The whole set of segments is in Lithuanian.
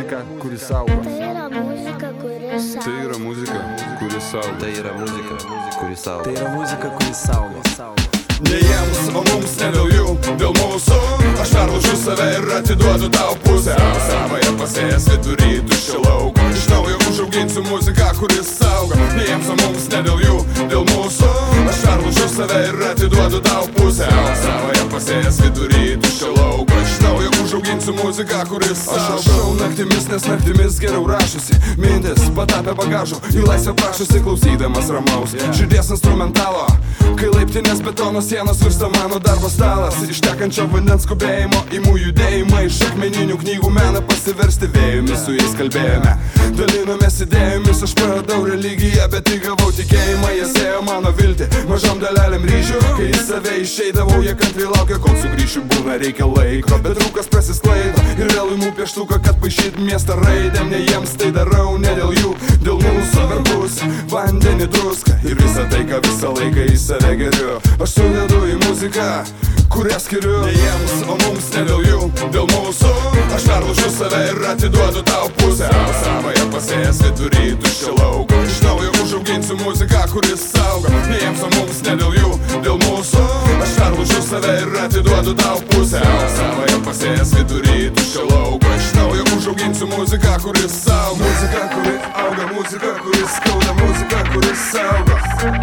muzika, kuri saugo. Tai yra muzika, kuri saugo. Tai yra muzika, kuri saugo. Tai yra muzika, kuri saugo. Tai yra muzika, kuri saugo. Ne jiems, o mums, ne dėl jų, dėl mūsų. Aš perlaužiu save ir atiduodu tau pusę. Savąją pasėjęs vidury tuščio lauko. Iš naujo užauginsiu muziką, kuris saugo. Ne jiems, o mums, ne dėl jų, dėl mūsų. Aš perlaužiu save ir atiduodu tau pusę. Savąją pasėjęs vidury tuščio lauko. Iš naujo užauginsiu muziką, kuris saugo. Aš rašau naktimis, nes naktimis geriau rašosi. Mintis patapė bagažu, į laisvę prašosi klausydamas ramaus širdies instrumentalo. Kai laiptinės betono sienos virsta mano darbo stalas. Iš tekančio vandens skubėjimo imų judėjimą. Iš akmeninių knygų meną pasiversti vėjumi. Su jais kalbėjome, dalinomės idėjomis. Aš praradau religiją, bet įgavau tikėjimą. Jie sėjo mano viltį mažom dalelėm ryžių. Kai į save išeidavau, jie kantriai laukia, kol sugrįšiu. Būna reikia laiko, bet rūkas prasisklaido. Ir vėl imu pieštuką, kad paišyt miestą raidėm. Ne jiems tai darau, ne dėl jų, dėl mūsų verbus, vandenį, druską. Ir visą tai, ką visą laiką į save geriu, aš sudedu į muziką, kurią skiriu. Ne jiems, o mums, ne dėl jų, dėl mūsų. Aš perlaužiu save ir atiduodu tau pusę. Savąją pasėjęs vidury tuščio lauko. Iš naujo užauginsiu muziką, kuris saugo. Ne jiems, o mums, ne dėl jų, dėl mūsų. Aš perlaužiu save ir atiduodu tau pusę. Savąją pasėjęs vidury tuščio lauko. Iš naujo užauginsiu muziką, kuris saugo. Muzika, kuri auga, muzika, kuris skauda, muzika, kuris saugo.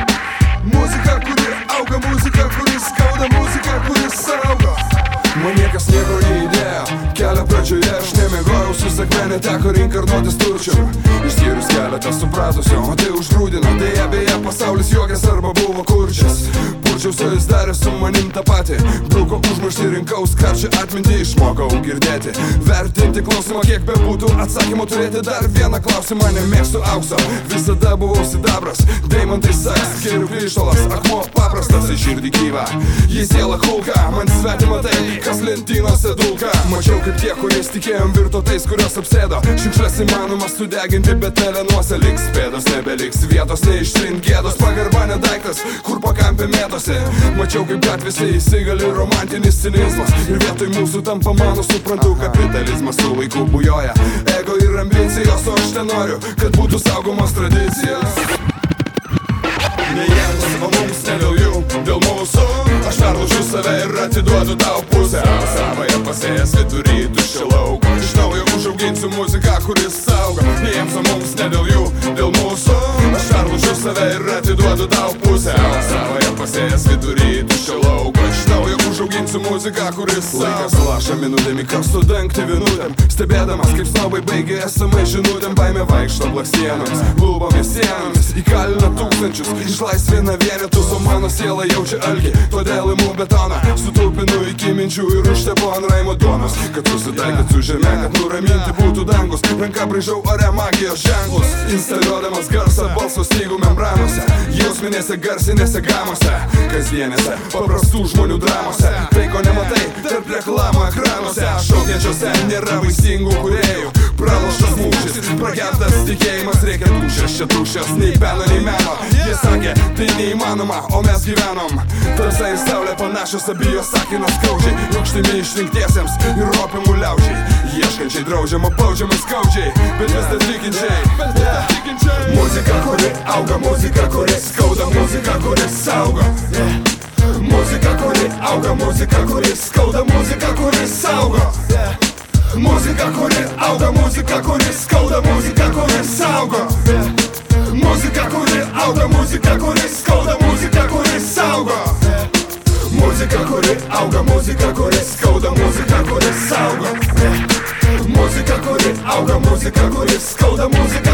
Muzika, kuri auga, muzika, kuris skauda, muzika, kuris saugo. Man niekas nieko neįdėjo, kelio pradžioje aš nemiegojau, su sekmenė teko reinkarnuotis turčiu. Išskyrus keletą supratusio, o tai užgrūdino. Deja, beje, pasaulis juokės arba buvo kurčias. Purčiausi jis darė su manim tą patį. Bruko užmarštį, rinkau skarčią atmintį, išmokau girdėti, vertinti klausimą, kiek bebūtų atsakymų turėti. Dar vieną klausimą, nemėgstu aukso, visada buvau sidabras. Deimantai saks, kelių kryštolas, akmuo paprastas, į širdį gyva. Jis siela kulka, man svetima tai, kas lentynose dulka. Mačiau, kaip tie, kuriais tikėjom, virto tais, kurios apsėdo. Šiukšles įmanoma sudeginti, bet pelenuose liks pėdos, nebeliks vietos, neištrint gėdos. Pagarba nedaiktas, kur pakampė mėtosi. Mačiau, kaip gatvėse įsigali romantinis cinizmas. Ir vietoj mūsų tampa mano, suprantu, kapitalizmas su laiku bujoja. Ego ir ambicijos, o aš ten noriu, kad būtų saugomos tradicijos. Ne jiems, o mums, ne dėl jų, dėl mūsų. Aš perlaužiu save ir atiduodu tau pusę. Savąją pasėjęs vidury tuščio lauko. Iš naujo užauginsiu muziką, kuris saugo. Ne jiems, o mums, ne dėl jų, dėl mūsų. Aš perlaužiu save ir atiduodu tau pusę. Savąją pasėjęs vidury tuščio lauko. Iš naujo užauginsiu muziką, kuris saugo. Laikas laša minutėm, įkastu dangti vienutėm. Stebėdamas, kaip snobai baigė esamai žinutėm. Baimė vaikšto blakstienomis, lūbomis sienomis. Įkalina tūkstančius, išlaisvina vienetus, o mano siela jaučia alkį. Todėl imu betoną, sutupinu iki minčių ir užtepu ant raimo duonos. Kad susitaikyt su žeme, kad nuraminti būtų dangus. Ranka braižau ore magijos ženklus, instaliuodamas garsą balso stygų membranose. Jausminėse garsinėse gamose, kasdienėse paprastų žmonių dramose. Tai, ko nematai, tarp reklamų ekranuose. Šaukiančiose nėra vaisingų kūrėjų. Praloštas mūšis, pragertas tikėjimas. Reikia dušės, čia dušės, nei peno, nei meno. Jie sakė, tai neįmanoma, o mes gyvenom. Tamsa ir saulė panašios, abijos sakina skaudžiai. Rūgštimi išrinktiesiems ir ropimų liaudžiai. Ieškančiai draudžiama, baudžiama skaudžiai, bet vis dar tikinčiai. Muzika, kuri auga, muzika, kuri skauda, muzika, kuri saugo. Muzika, kuri auga, muzika, kuri skauda, muzika, kuri saugo. Muzika, kuri auga, muzika, kuri skauda, muzika, kuri saugo. Muzika, kuri auga, muzika, kuri skauda, muzika, kuri saugo. Muzika, kuri auga, muzika, kuri skauda, muzika, kuri saugo. Muzika, kuri auga, muzika, kuri skauda, muzika,